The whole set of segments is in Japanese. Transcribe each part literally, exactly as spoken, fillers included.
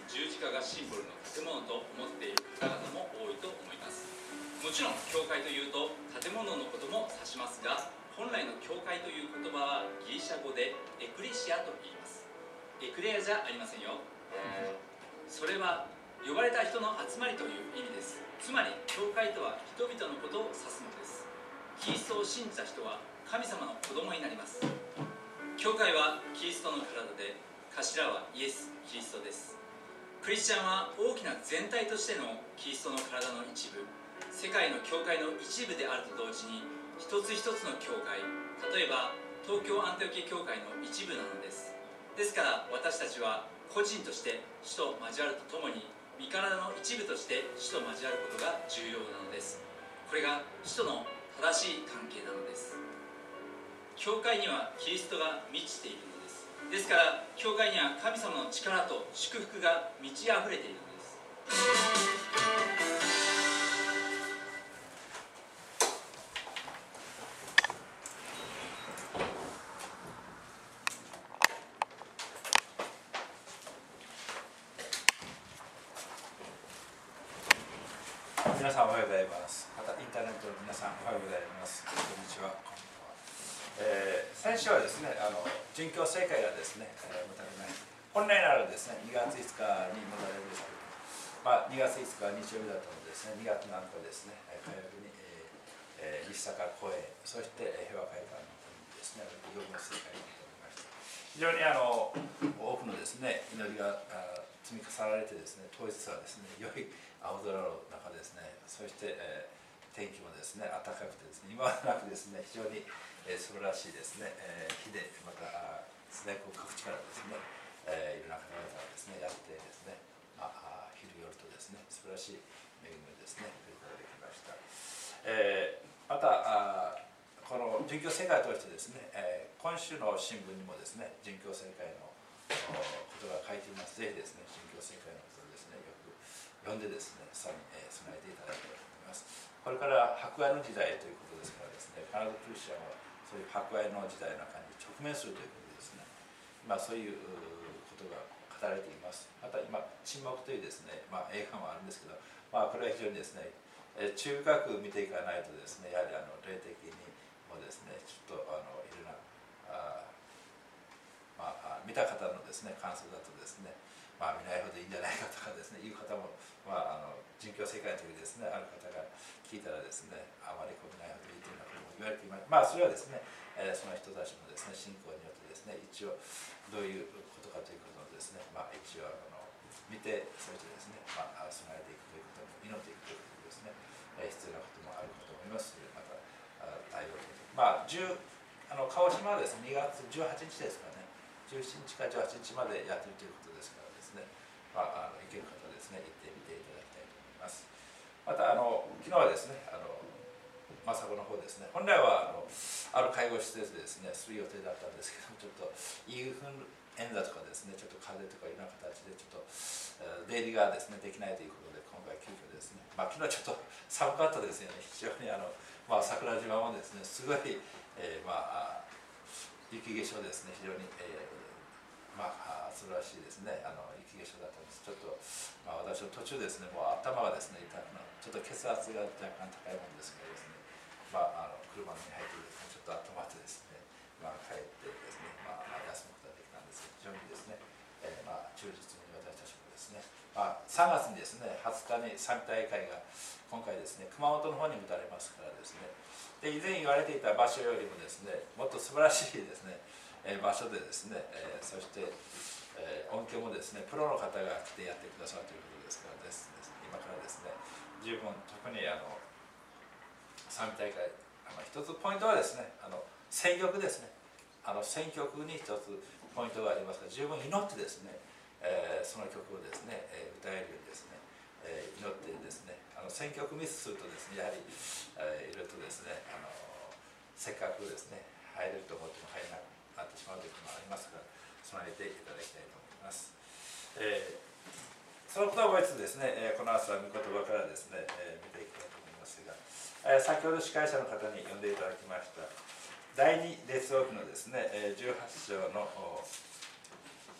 十字架がシンボルの建物と思っている方々も多いと思います。もちろん教会というと建物のことも指しますが、本来の教会という言葉はギリシャ語でエクレシアと言います。エクレアじゃありませんよ。それは呼ばれた人の集まりという意味です。つまり教会とは人々のことを指すのです。キリストを信じた人は神様の子供になります。教会はキリストの体で、頭はイエス・キリストです。クリスチャンは大きな全体としてのキリストの体の一部、世界の教会の一部であると同時に、一つ一つの教会、例えば東京アンテオキ教会の一部なのです。ですから私たちは個人として主と交わるとともに、身体の一部として主と交わることが重要なのです。これが主との正しい関係なのです。教会にはキリストが満ちているのです。ですから教会には神様の力と祝福が満ち溢れているのです。 皆さんおはようございます。またインターネットの皆さんおはようございます。こんにちは。えー、先週はですね、あの殉教聖会がですね、えー、持たれました。本来ならですね、にがついつかに持たれるんですけど、まあ、にがついつかは日曜日だったのでですね、にがつなのかですね、火曜日に、えーえー、西坂公園、そして平和会館の方にですね、養護聖会に持たれました。非常にあの多くのですね、祈りが積み重ねられてですね、当日はですね、良い青空の中ですね、そして、えー、天気もですね、暖かくてですね、今はなくですね、非常に、えー、素晴らしいですね、えー、日で、また全国各地からですね、えー、いろんな方々がですね、やってですね、まあ、昼夜とですね、素晴らしい恵みをですね、ということができました。えー、また、この殉教聖会を通してですね、えー、今週の新聞にもですね、殉教聖会のことが書いています。ぜひですね、殉教聖会のことをですね、よく読んでですね、さらに、えー、備えていただきたいと思います。これから迫害の時代ということですからですね、必ずクリスチャンはそういう迫害の時代の中に直面するということですね、まあ、そういうことが語られています。また今、沈黙というですね、まあ、映画もあるんですけど、まあ、これは非常にですね、えー、中深く見ていかないとですね、やはりあの霊的にもですね、ちょっとあのいろんなあ、まあ、見た方のですね、感想だとですね、まあ、見ないほどいいんじゃないかとかですね、いう方も、まあ、あの殉教聖会の時ですね、ある方が聞いたらですね、あまりこう見ないほどいいというようなことも言われています。まあ、それはですね、えー、その人たちのですね、信仰によってですね、一応どういうことかということをですね、まあ、一応あの見て、そしてですね、まあ、備えていくということも、祈っていくということですね、えー、必要なこともあるかと思いますので、また対応していく。まあ、あの鹿児島はですね、にがつじゅうはちにちですからね、じゅうしちにちかじゅうはちにちまでやっているということですからですね、まあ、あの行ける方はですね、行ってみていただきたいと思います。また、あの昨日はですね、あの政子の方ですね、本来はあのある介護施設でですね、する予定だったんですけども、ちょっとインフルエンザとかですね、ちょっと風邪とかいろんな形でちょっと出入りがですね、できないということで、今回急遽ですね、まあ、昨日ちょっと寒かったですよね、非常にあの、まあ、桜島もですね、すごい、えー、まあ雪化粧ですね、非常に、えー、まあ素晴らしいですね、あの雪化粧だったんです。ちょっと、まあ、私の途中ですね、もう頭がですね、痛くなちょっと血圧が若干高いものですからですね、まあ、あの車に入ってですね、ちょっと温まってですね、まあ、帰ってですね、まあ、休むことができたんですけど、非常にですね、えー、まあ忠実に私たちもですね、まあ、さんがつにですね、はつかに賛美大会が今回ですね、熊本の方に打たれますからですね、で以前言われていた場所よりもですね、もっと素晴らしいですね、えー、場所でですね、えー、そして、えー、音響もですね、プロの方が来てやってくださるということですからですね、今からですね、十分特にあの賛美大会、あの一つポイントはですね、あの選曲ですね、あの選曲に一つポイントがありますが、十分祈ってですね、えー、その曲をですね、えー、歌えるようにですね、えー、祈ってですね、あの選曲ミスするとですね、やはり、えー、いろいろとですね、あのせっかくですね、入れると思っても入れなくなってしまうということもありますから、備えていただきたいと思います。えー、そのことを覚えつつですね、えー、この朝は御言葉からですね、えー、見ていきたいと思いますが、えー、先ほど司会者の方に読んでいただきましただいに列王記のですね、じゅうはち章の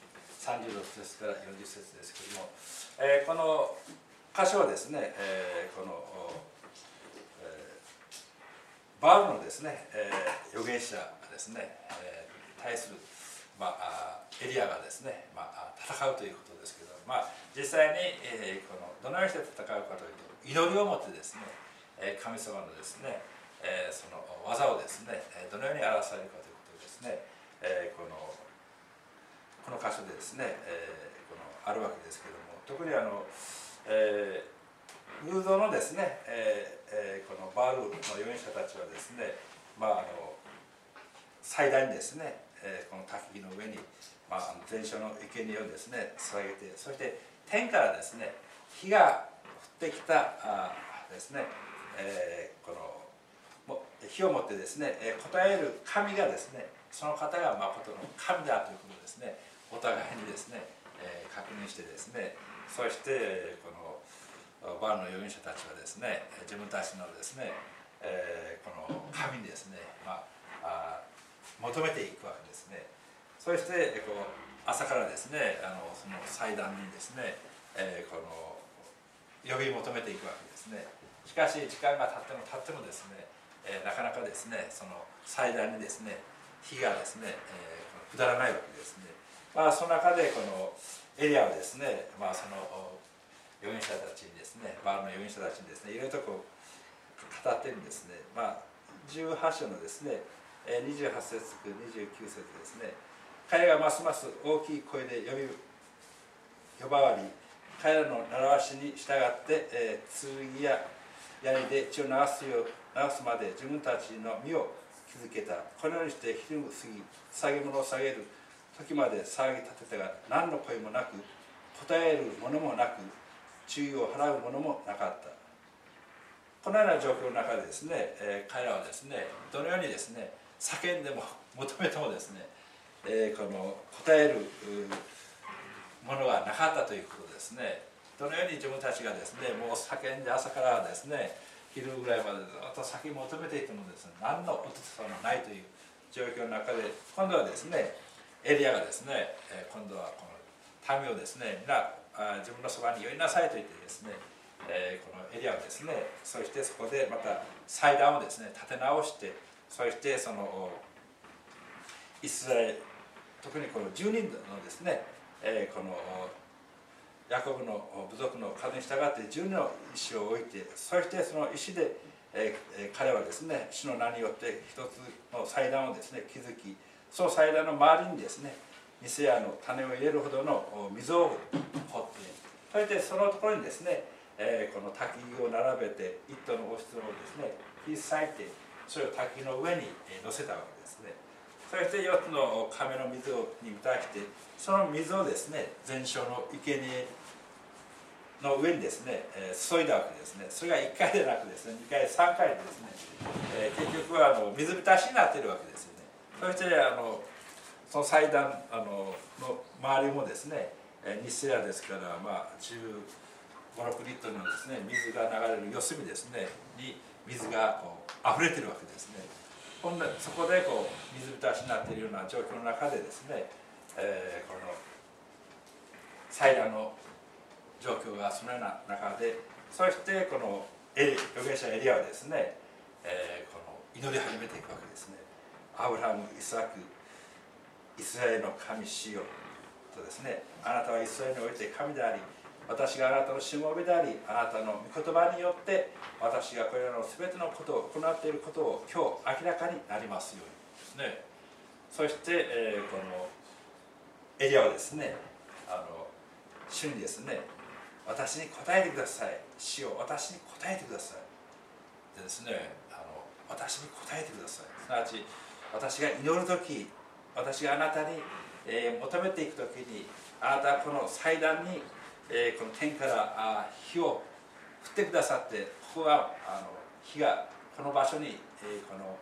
さんじゅうろく節からよんじゅう節ですけれども、えー、この箇所はですね、えー、この、えー、バールのですね、えー、預言者ですね、えー、対する、まあ、エリアがですね、まあ、戦うということですけど、まあ、実際に、えー、このどのようにして戦うかというと、祈りをもってですね、神様のですね、えー、その技をですね、どのように表されるかということをですね、えー、このこの箇所でですね、えー、このあるわけですけれども、特にあの、えー、偶像のですね、えーえー、このバールの預言者たちはですね、まあ、あの祭壇にですね、えー、この焚き木の上に、まあ、全焼の生贄をですね捧げて、そして天からですね火が降ってきたあですね、えー、この火をもってですね、えー、答える神がですね、その方が誠の神だということをですね、お互いにですね、えー、確認してですね、そしてこのバールの預言者たちはですね、自分たちのですね、えー、この神にですね、まあ、あ求めていくわけですね。そしてこう朝からですね、あのその祭壇にですね、えー、この呼び求めていくわけですね。しかし時間が経っても経ってもですね、えー、なかなかですね、その祭壇にですね、火がですね、えー、下らないわけですね。まあその中でこのエリアはですね、まあその預言者たちにですね、バールの預言者たちにですね、いろいろとこう語ってるんですね。まあじゅうはち章のですね、にじゅうはち節にじゅうきゅう節ですね、彼がますます大きい声で呼び呼ばわり、彼らの習わしに従って、えー、剣や槍で血を流すよう流すまで自分たちの身を築けた。このようにして昼過ぎ、捧げ物を下げる時まで騒ぎ立てたが、何の声もなく、答えるものもなく、注意を払うものもなかった。このような状況の中でですね、えー、彼らはですね、どのようにですね、叫んでも求めてもですね、えー、この答えるものがなかったということですね。どのように自分たちがですね、もう叫んで朝からですね、昼ぐらいまでずっと先求めていてもですね、何の音沙汰もないという状況の中で、今度はですね、エリアがですね、今度はこの民をですね、皆自分のそばに寄りなさいと言ってですね、えー、このエリアをですね、そしてそこでまた祭壇をですね立て直して、そしてそのイスラエル、特にこのじゅうにんのですね、えー、このヤコブの部族の数に従ってじゅうにんの石を置いて、そしてその石で、えー、彼はですね主の名によって一つの祭壇をですね築き、その祭壇の周りにですね店屋の種を入れるほどの溝を掘って、そしてそのところにですね、えー、この焚き木を並べて一頭のお羊をですね引き裂いて、それを焚き木の上に乗せたわけですね。そしてよっつの亀の水に満たして、その水をですね全焼の生贄の上にですね、えー、注いだわけですね。それがいっかいでなくですねにかいさんかいでですね、えー、結局はあの水浸しになっているわけですよね。そしてあのその祭壇あのの周りもですね、日セラですから、まあ、じゅうご、ろくリットルのですね水が流れる四隅ですねに水がこう溢れてるわけですね。ほんでそこでこう水浸しになっているような状況の中でですね、えー、この祭壇の状況がそのような中で、そしてこの預言者エリアはですね、えー、この祈り始めていくわけですね。アブラハム、イサク、イスラエルの神主よとですね、あなたはイスラエルにおいて神であり、私があなたのしもべであり、あなたの御言葉によって私がこれらの全てのことを行っていることを今日明らかになりますようにですね。そして、えー、このエリアはですね、あの主にですね、私に答えてください、主よ私に答えてくださいでですね、あの私に答えてください、すなわち私が祈るとき、私があなたに、えー、求めていくときに、あなたはこの祭壇に、えー、この天からあ火を降ってくださって、ここはあの火がこの場所に、えー、この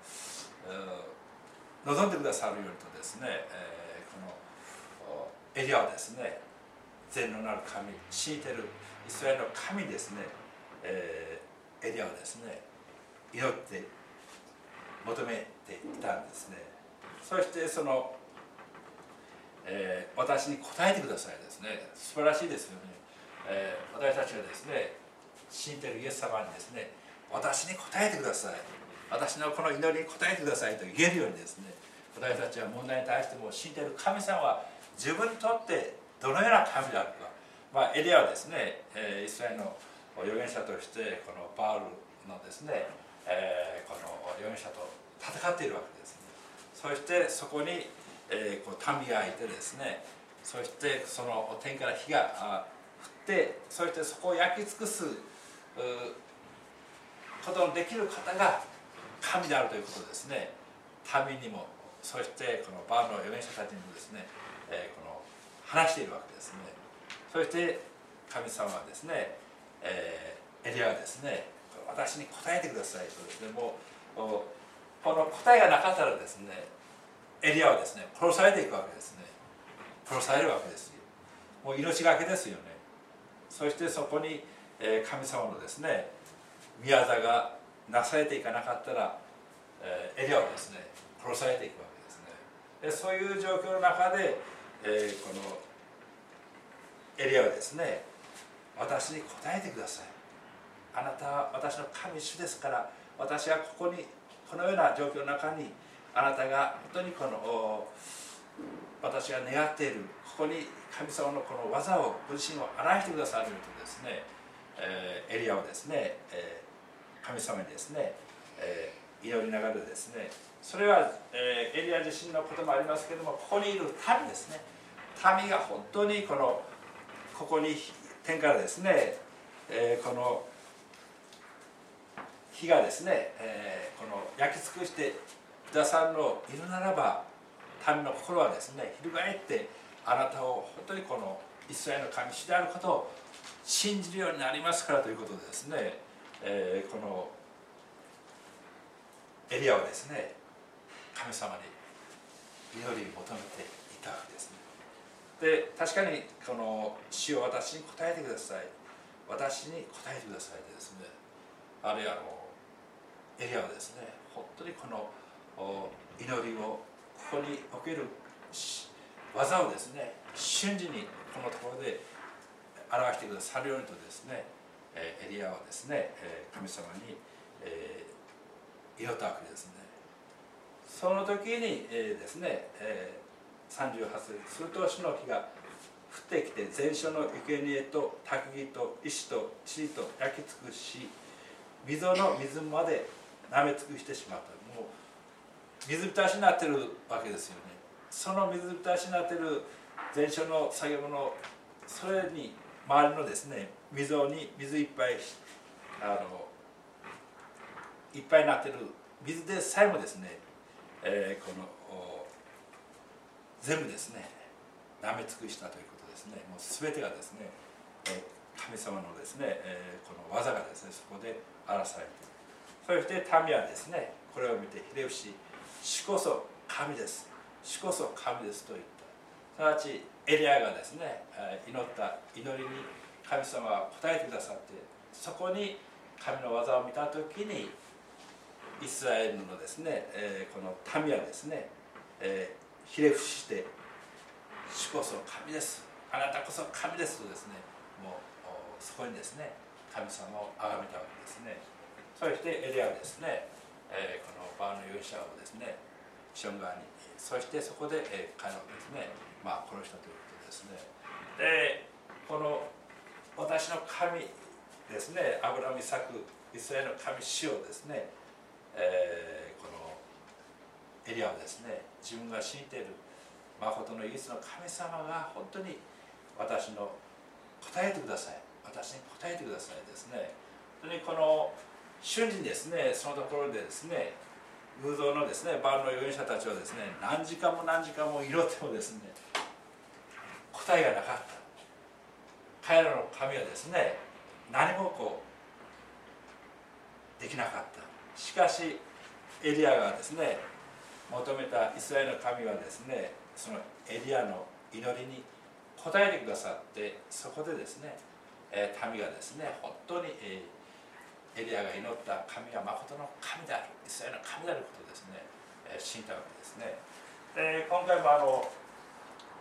望んでくださるようにとですね、えー、このエリアはですね、全能なる神、信じてるイスラエルの神ですね、えー、エリアはですね祈って求めていたんですね。そしてそのえー、私に答えてくださいですね。素晴らしいですよね。えー、私たちはですね、信じているイエス様にですね、私に答えてください、私のこの祈りに答えてくださいと言えるようにですね、私たちは問題に対しても信じている神様は自分にとってどのような神であるか、まあ、エリアはですね、えー、イスラエルの預言者としてこのバウルのですね、えー、この預言者と戦っているわけですね。そしてそこに、えー、こう民がいてですね、そしてその天から火が降って、そしてそこを焼き尽くすことのできる方が神であるということですね。民にも、そしてこのバウルの預言者たちにもですね、えー、この話しているわけですね。そして神様はですね、えー、エリアはですね、私に答えてくださいとですね、もうこの答えがなかったらですね、エリアはですね、殺されていくわけですね。殺されるわけですよ。もう命がけですよね。そしてそこに神様のですね、宮業がなされていかなかったら、エリアはですね、殺されていくわけですね。そういう状況の中で、えー、このエリアはですね、私に答えてください、あなたは私の神主ですから、私はここにこのような状況の中にあなたが本当にこの私が願っているここに神様のこの技をご自身を表してくださるとですね、えー、エリアをですね、えー、神様にですね、えー、祈りながらですね、それは、えー、エリア自身のこともありますけれども、ここにいる民ですね、民が本当にこのここに天からですね、えー、この火がですね、えー、この焼き尽くしてくださるのをいるならば、民の心はですね、翻ってあなたを本当にこのイスラエルの神主であることを信じるようになりますからということでですね、えー、このエリアはですね、神様に祈りを求めていたわけですね。で、確かにこの主を私に答えてください、私に答えてくださいでですね、あるいはあのエリアはですね、本当にこの祈りをここにおける技をですね、瞬時にこのところで表してくださるようにとですね、エリアはですね、神様に祈ったわけですね。その時にですね、さんじゅうはち節、すると主の火が降ってきて全焼の生贄と焚き木と石と塵と焼き尽くし、溝の水まで舐め尽くしてしまった。もう水浸しになってるわけですよね。その水浸しになってる全焼の作業のそれに周りのですね、溝に水いっぱいあのいっぱいになってる水でさえもですね、えー、この全部ですね舐め尽くしたということですね。もう全てがですね、神様のですね、この技がですね、そこで表されている。そして民はですね、これを見てひれ伏し、主こそ神です、主こそ神ですと言った。すなわちエリアがですね、祈った祈りに神様は答えてくださって、そこに神の技を見たときにイスラエルのですね、この民はですね、ひれ伏して主こそ神です、あなたこそ神ですとですね、もうそこにですね神様を崇めたわけですね。そしてエリアはですね、えー、このバーの勇者をですねション側に、そしてそこで、えー、彼をですね、まあ、殺したということですね。でこの私の神ですね、アブラム、イサク、イスラエルの神主をですね、えー、このエリアはですね、自分が信じている誠の唯一の神様が本当に私の答えてください、私に答えてくださいですね。本当にこの瞬時にですね、そのところでですね、偶像のですね、バールの預言者たちはですね、何時間も何時間も祈ってもですね、答えがなかった。彼らの神はですね、何もこうできなかった。しかしエリアがですね、求めたイスラエルの神はですね、そのエリアの祈りに応えてくださって、そこでですね、民がですね、本当にエリアが祈った神は誠の神である、イスラエルの神であることをですね、信じたわけですね。で今回もあの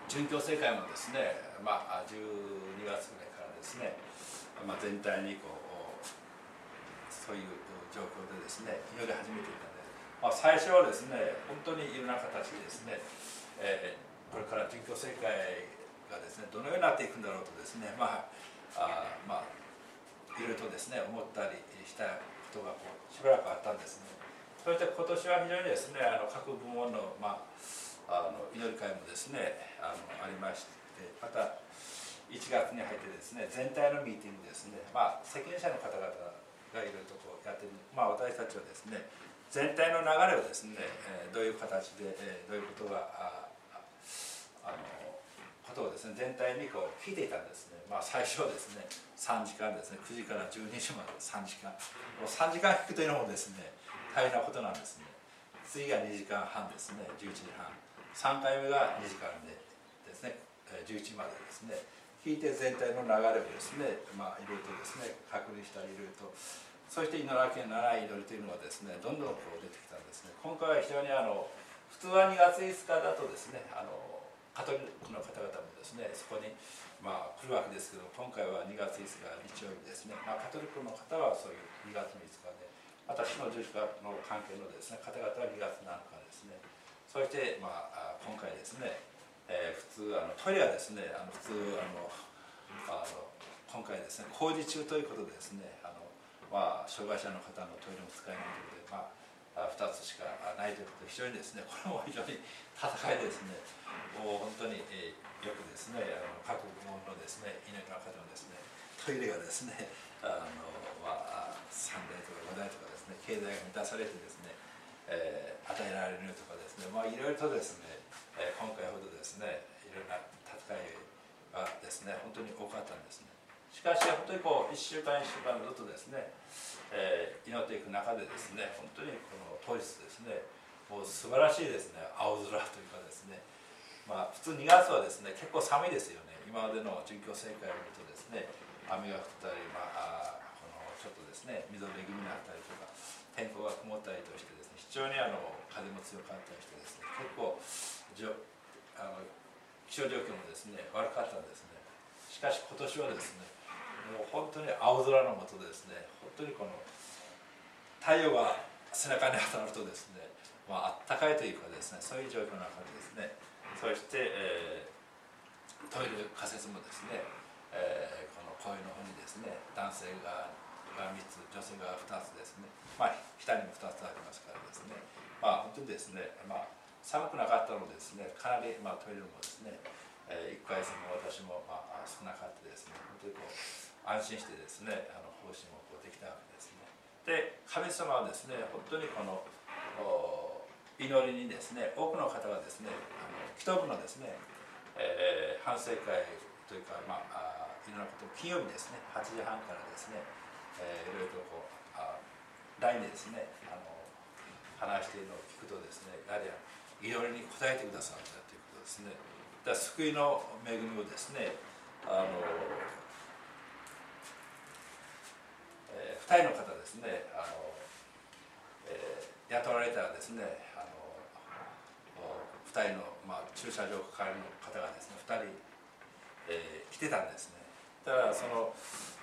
殉教世界もですね、まあ、じゅうにがつぐらいからですね、まあ、全体にこうそういう状況でですね祈り始めていたんです、まあ、最初はですね本当にいろんな形でですね、えー、これから殉教世界がですねどのようになっていくんだろうとですねまああまあいろいろとですね思ったりしたことがこうしばらくあったんですね。そして今年は非常にですねあの各部門の、まあ、あの祈り会もですねあのありまして、またいちがつに入ってですね全体のミーティングですね、まあ、責任者の方々がいろいろとこうやってる、まあ、私たちはですね全体の流れをですね、えー、どういう形で、えー、どういうことがああのことをですね全体にこう聞いていたんですね。まあ、最初はですねさんじかんですねくじからじゅうにじまでさんじかんもうさんじかん聞くというのもですね大変なことなんですね。次がにじかんはんですねじゅういちじはん、さんかいめがにじかんでですねじゅういちじまでですね聞いて全体の流れをですねまあいろいろとですね確認したりいろいろとそして祈らなきゃならない祈りというのがですねどんどんこう出てきたんですね。今回は非常にあの普通はにがついつかだとですねあのカトリックの方々もですねそこにまあ来るわけですけど今回はにがついつか日曜日ですね、まあ、カトリックの方はそういうにがつのいつかで私の十字架の関係のですね方々はにがつなのかですねそしてまあ今回ですね、えー、普通あのトイレはですねあの普通あのあの今回ですね工事中ということでですねあのまあ障害者の方のトイレも使えないということでまあふたつしかないということで非常にですねこれも非常に戦いですねもう本当に、えー、よくですねあの各部門のですね稲の方のですねトイレがですねあの、まあ、さんだいとかごだいとかですね経済が満たされてですね、えー、与えられるとかですねまあいろいろとですね、えー、今回ほどですねいろんな戦いがですね本当に多かったんですね。しかし本当にこういっしゅうかんいっしゅうかんずっとですね、えー、祈っていく中でですね本当にこの当日ですねもう素晴らしいですね青空というかですねまあ普通にがつはですね結構寒いですよね。今までの殉教聖会を見るとですね雨が降ったり、まあ、このちょっとですねみぞれ気味になったりとか天候が曇ったりとしてですね非常にあの風も強かったりしてですね結構じょあの気象状況もですね悪かったんですね。しかし今年はですねもう本当に青空の下でですね本当にこの太陽が背中に当たるとですねまああったかいというかですねそういう状況の中でですねそして、えー、トイレ仮設もですね、えー、この公園の方にですね男性がみっつ女性がふたつですねまあ下にもふたつありますからですねまあ本当にですねまあ寒くなかったのでですねかなり、まあ、トイレもですね、えー、いっかいせんも私も、まあ、少なかったですね本当にこう安心してですねあの方針もこうできたわけですね。で神様はですね本当にこの祈りにですね多くの方がですねあの祈祷部のですね、えー、反省会というか、まあ、いろんなことを金曜日ですねはちじはんからですね、えー、いろいろとこうあ ライン でですねあの話しているのを聞くとですねやはり祈りに応えてくださったということですね。だから救いの恵みをですねあのえー、ふたりの方ですねあの、えー、雇われたらですねあのふたりの、まあ、駐車場係の方がですねふたり、えー、来てたんですね。だからその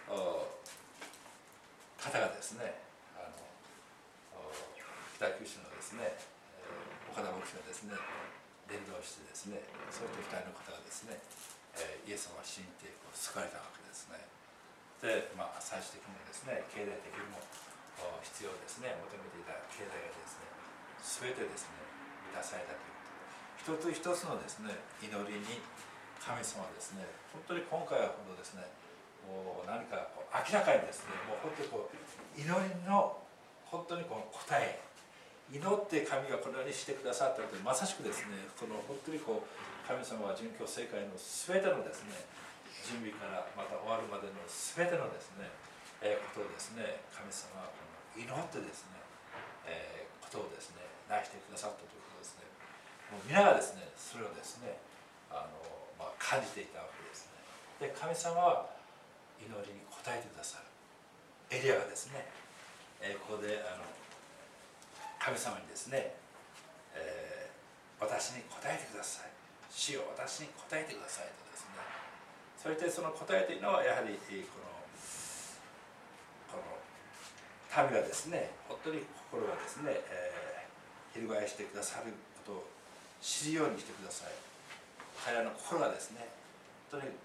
方がですねあの北九州のですね、えー、岡田牧師がですね伝道してですねそういったふたりの方がですね、えー、イエス様を信じて救われたわけですね。で、まあ、最終的にはですね経済的にも必要ですね求めていた経済がですね全てですね満たされたということで一つ一つのですね祈りに神様はですね本当に今回はほどですねもう何かこう明らかにですねもう本当にこう祈りの本当にこの答え祈って神がこのようにしてくださったというまさしくですねこの本当にこう神様は殉教聖会の全てのですね準備からまた終わるまでの全てのですね、えー、ことをですね神様はこの祈ってですね、えー、ことをですね成してくださったということですね。もう皆がですねそれをですねあの、まあ、感じていたわけですね。で神様は祈りに応えてくださる。エリアがですね、えー、ここであの神様にですね、えー、私に応えてください主よ私に答えてくださいとですね、そしてその答えというのはやはりこのこの民がですね、本当に心がですね、えー、翻してくださることを知るようにしてください。彼らの心がですね、本当に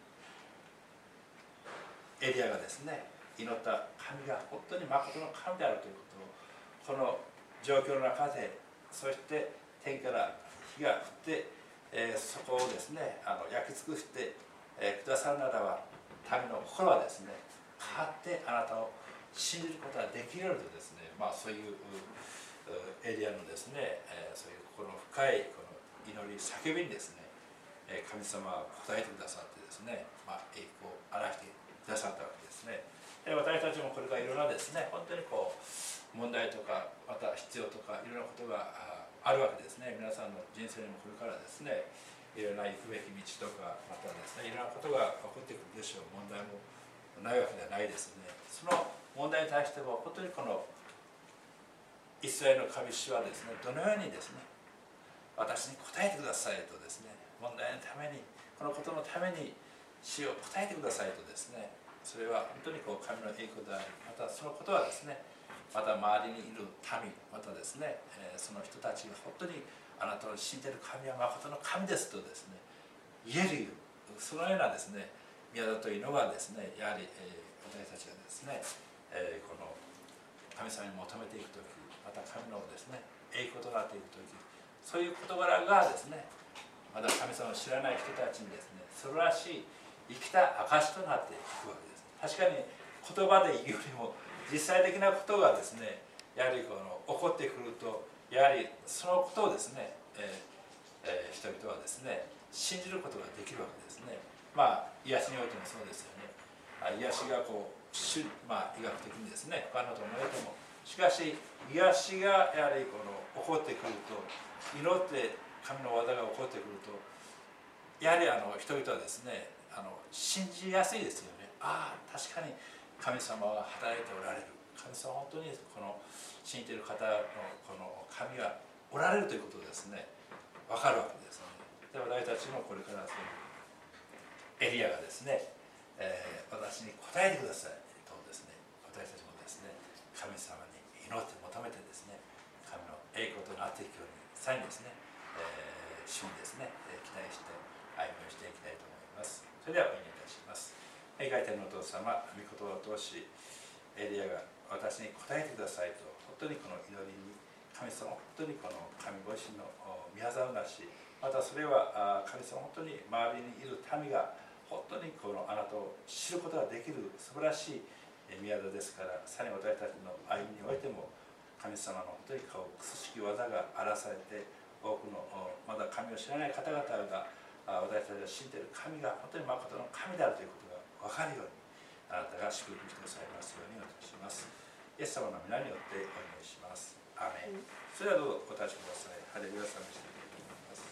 エリアがですね、祈った神が本当に誠の神であるということを、この状況の中で、そして天から火が降って、えー、そこをですね、あの焼き尽くして、えー、くださるならば、民の心はですね、変わってあなたを信じることができるとですね、まあ、そういうエリアのですね、えー、そういう心の深いこの祈り叫びにですね、えー、神様は答えてくださってですね、まあ、栄光を表してくださったわけですね。で私たちもこれからいろんなですね、本当にこう問題とかまた必要とかいろんなことがあるわけですね。皆さんの人生にもこれからですね、いろんな行くべき道とかまたですね、いろんなことが起こってくるでしょう。問題もないわけではないですね。その問題に対しても本当にこのイスラエルの神主はですね、どのようにですね、私に答えてくださいとですね、問題のためにこのことのために主を答えてくださいとですね、それは本当にこう神の栄光であり、またそのことはですね、また周りにいる民、またですね、えー、その人たちが本当にあなたを信じている神は誠の神ですとですね、言える、そのようなですね、宮田というのがですね、やはり、えー、私たちがですね、えー、この神様に求めていくとき、また神のですね、栄光となっていくとき、そういう事柄がですね、まだ神様を知らない人たちにですね、素晴らしい生きた証となっていくわけです。確かに言葉で言うよりも実際的なことがですね、やはりこの起こってくると、やはりそのことをですね、えーえー、人々はですね、信じることができるわけですね。まあ癒しにおいてもそうですよね。癒しがこう、まあ、医学的にですね、不可能と思えても、しかし癒しがやはりこの起こってくると、祈って神の技が起こってくると、やはりあの人々はですね、あの信じやすいですよね。ああ、確かに神様は働いておられる。神様は本当にこの信じている方のこの神がおられるということをですね、分かるわけですよね。で、私たちもこれからそのエリアがですね、えー、私に答えてくださいとですね、私たちもですね、神様に祈って求めてですね、神の栄光となっていくように、さらにですね、えー、主にですね、期待して歩みをしていきたいと思います。それではお祈りいたします。永界天のお父様、御言葉を通し、エリアが私に答えてくださいと、本当にこの祈りに、神様、本当にこの神ご自身の御業をなし、またそれは神様、本当に周りにいる民が、本当にこのあなたを知ることができる素晴らしい宮田ですから、さらに私たちの歩みにおいても、神様の本当に顔、くすしき技が荒らされて、多くのまだ神を知らない方々が、私たちが信じている神が本当に誠の神であるということが分かるように、あなたが祝福してくださいますようにお願いします。イエス様の皆によってお祈りします。アーメン。それではどうぞお立ちください。ハレルヤ賛美していきたいと思います。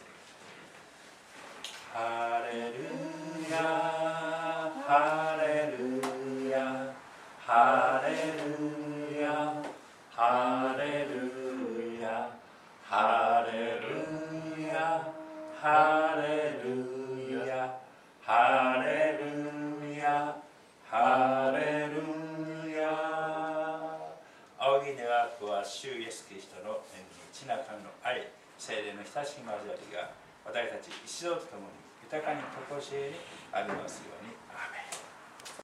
ハレルヤ、ハレルヤ、ハレルヤ、ハレルヤ、ハレルヤ、ハレルヤ、ハレルヤ、ハレルヤ。仰ぎ願うは主イエスキリストの恵み、父なる神の愛、聖霊の親しき交わりが私たち一同とともに豊かにとこしえにありますように。アーメン。